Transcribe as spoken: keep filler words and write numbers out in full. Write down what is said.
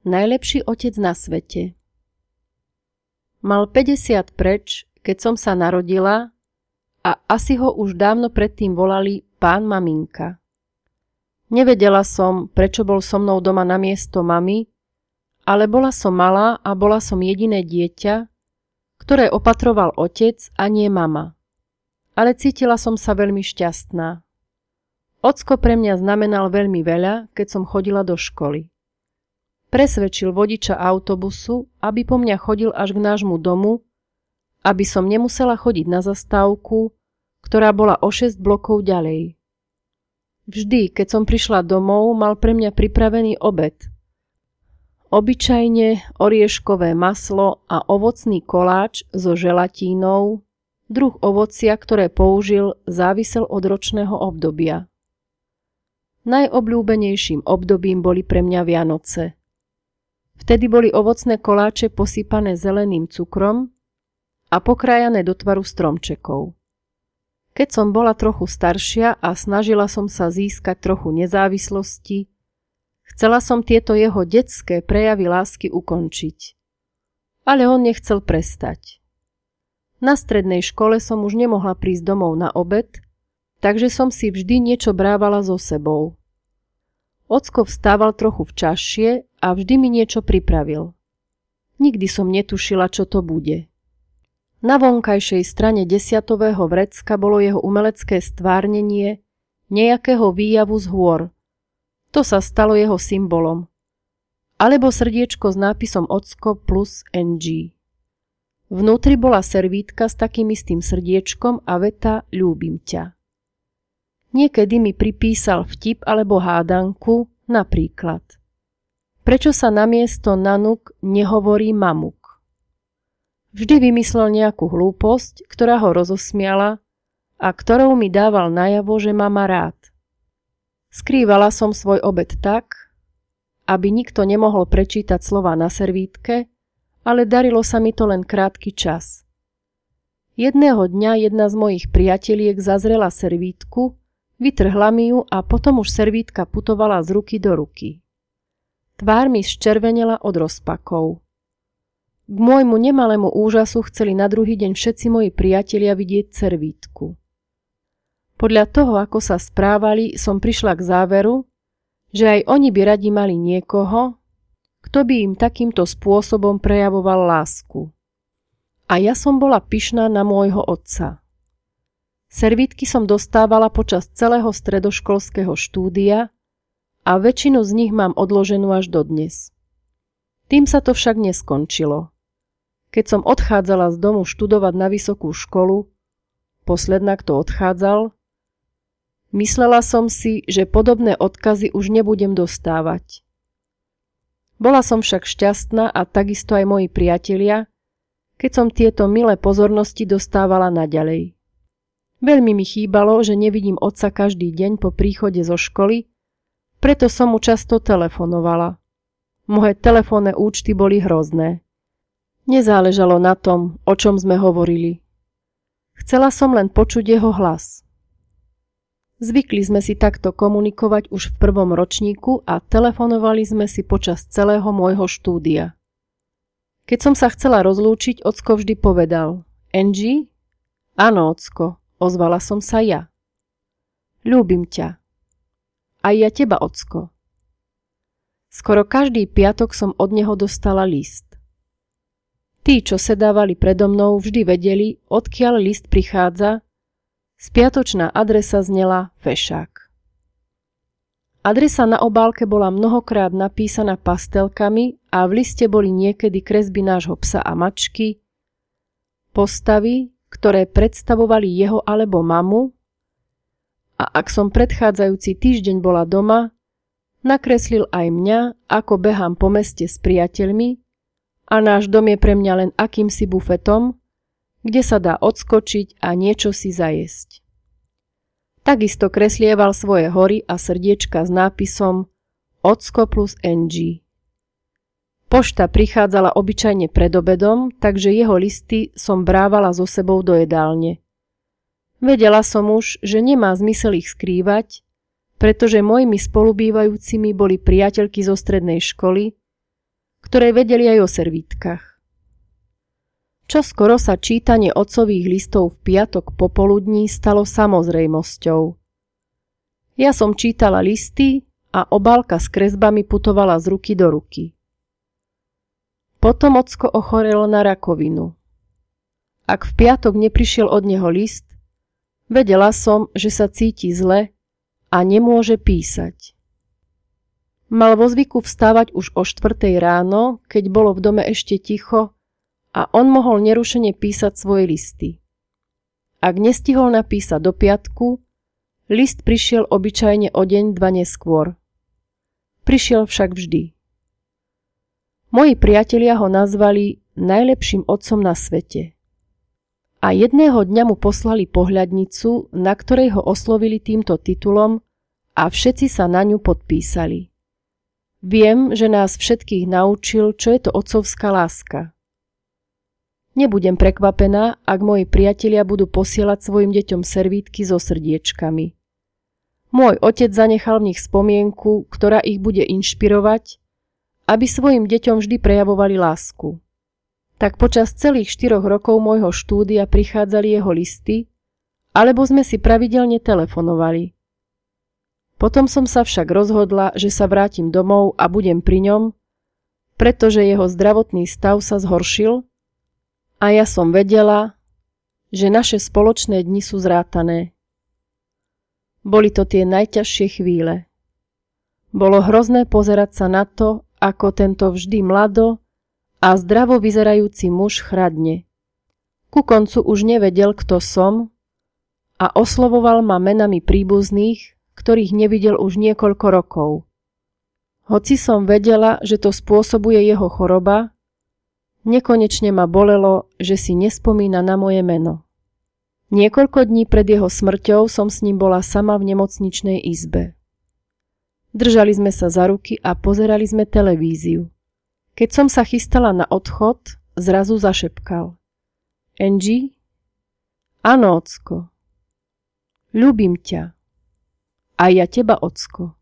Najlepší otec na svete. Mal päťdesiat preč, keď som sa narodila a asi ho už dávno predtým volali pán maminka. Nevedela som, prečo bol so mnou doma namiesto mamy, ale bola som malá a bola som jediné dieťa, ktoré opatroval otec a nie mama. Ale cítila som sa veľmi šťastná. Ocko pre mňa znamenal veľmi veľa, keď som chodila do školy. Presvedčil vodiča autobusu, aby po mňa chodil až k nášmu domu, aby som nemusela chodiť na zastávku, ktorá bola o šesť blokov ďalej. Vždy, keď som prišla domov, mal pre mňa pripravený obed. Obyčajne orieškové maslo a ovocný koláč so želatínou, druh ovocia, ktoré použil, závisel od ročného obdobia. Najobľúbenejším obdobím boli pre mňa Vianoce. Vtedy boli ovocné koláče posypané zeleným cukrom a pokrájané do tvaru stromčekov. Keď som bola trochu staršia a snažila som sa získať trochu nezávislosti, chcela som tieto jeho detské prejavy lásky ukončiť. Ale on nechcel prestať. Na strednej škole som už nemohla prísť domov na obed, takže som si vždy niečo brávala so sebou. Ocko vstával trochu včasšie a vždy mi niečo pripravil. Nikdy som netušila, čo to bude. Na vonkajšej strane desiatového vrecka bolo jeho umelecké stvárnenie nejakého výjavu z hôr. To sa stalo jeho symbolom. Alebo srdiečko s nápisom Ocko plus en gé. Vnútri bola servítka s takým istým srdiečkom a veta ľúbim ťa. Niekedy mi pripísal vtip alebo hádanku, napríklad prečo sa namiesto nanuk nehovorí mamuk. Vždy vymyslel nejakú hlúposť, ktorá ho rozosmiala a ktorou mi dával najavo, že ma má rád. Skrývala som svoj obed tak, aby nikto nemohol prečítať slova na servítke, ale darilo sa mi to len krátky čas. Jedného dňa jedna z mojich priateliek zazrela servítku, vytrhla mi ju a potom už servítka putovala z ruky do ruky. Tvár mi zčervenela od rozpakov. K môjmu nemalému úžasu chceli na druhý deň všetci moji priatelia vidieť servítku. Podľa toho, ako sa správali, som prišla k záveru, že aj oni by radi mali niekoho, kto by im takýmto spôsobom prejavoval lásku. A ja som bola pyšná na môjho otca. Servítky som dostávala počas celého stredoškolského štúdia a väčšinu z nich mám odloženú až dodnes. Tým sa to však neskončilo. Keď som odchádzala z domu študovať na vysokú školu, posledná, kto odchádzal, myslela som si, že podobné odkazy už nebudem dostávať. Bola som však šťastná a takisto aj moji priatelia, keď som tieto milé pozornosti dostávala naďalej. Veľmi mi chýbalo, že nevidím otca každý deň po príchode zo školy, preto som mu často telefonovala. Moje telefónne účty boli hrozné. Nezáležalo na tom, o čom sme hovorili. Chcela som len počuť jeho hlas. Zvykli sme si takto komunikovať už v prvom ročníku a telefonovali sme si počas celého môjho štúdia. Keď som sa chcela rozlúčiť, ocko vždy povedal: en gé? Áno, ocko, ozvala som sa ja. Ľúbim ťa. Aj ja teba, ocko. Skoro každý piatok som od neho dostala list. Tí, čo sedávali predo mnou, vždy vedeli, odkiaľ list prichádza. Spiatočná adresa znela Fešák. Adresa na obálke bola mnohokrát napísaná pastelkami a v liste boli niekedy kresby nášho psa a mačky, postavy, ktoré predstavovali jeho alebo mamu, a ak som predchádzajúci týždeň bola doma, nakreslil aj mňa, ako behám po meste s priateľmi a náš dom je pre mňa len akýmsi bufetom, kde sa dá odskočiť a niečo si zajesť. Takisto kreslieval svoje hory a srdiečka s nápisom Ocko plus en gé. Pošta prichádzala obyčajne pred obedom, takže jeho listy som brávala so sebou do jedálne. Vedela som už, že nemá zmysel ich skrývať, pretože mojimi spolubývajúcimi boli priateľky zo strednej školy ktoré vedeli aj o servítkach. Čoskoro sa čítanie otcových listov v piatok popoludní stalo samozrejmosťou. Ja som čítala listy a obálka s kresbami putovala z ruky do ruky. Potom ocko ochorel na rakovinu. Ak v piatok neprišiel od neho list, vedela som, že sa cíti zle a nemôže písať. Mal vo zvyku vstávať už o štvrtej ráno, keď bolo v dome ešte ticho a on mohol nerušene písať svoje listy. Ak nestihol napísať do piatku, list prišiel obyčajne o deň, dva neskôr. Prišiel však vždy. Moji priatelia ho nazvali najlepším otcom na svete. A jedného dňa mu poslali pohľadnicu, na ktorej ho oslovili týmto titulom a všetci sa na ňu podpísali. Viem, že nás všetkých naučil, čo je to otcovská láska. Nebudem prekvapená, ak moji priatelia budú posielať svojim deťom servítky so srdiečkami. Môj otec zanechal v nich spomienku, ktorá ich bude inšpirovať, aby svojim deťom vždy prejavovali lásku. Tak počas celých štyroch rokov môjho štúdia prichádzali jeho listy, alebo sme si pravidelne telefonovali. Potom som sa však rozhodla, že sa vrátim domov a budem pri ňom, pretože jeho zdravotný stav sa zhoršil a ja som vedela, že naše spoločné dni sú zrátané. Boli to tie najťažšie chvíle. Bolo hrozné pozerať sa na to, ako tento vždy mlado a zdravo vyzerajúci muž chradne. Ku koncu už nevedel, kto som a oslovoval ma menami príbuzných, ktorých nevidel už niekoľko rokov. Hoci som vedela, že to spôsobuje jeho choroba, nekonečne ma bolelo, že si nespomína na moje meno. Niekoľko dní pred jeho smrťou som s ním bola sama v nemocničnej izbe. Držali sme sa za ruky a pozerali sme televíziu. Keď som sa chystala na odchod, zrazu zašepkal. Angie? Áno, ocko. Ľúbim ťa. A ja teba, ocko.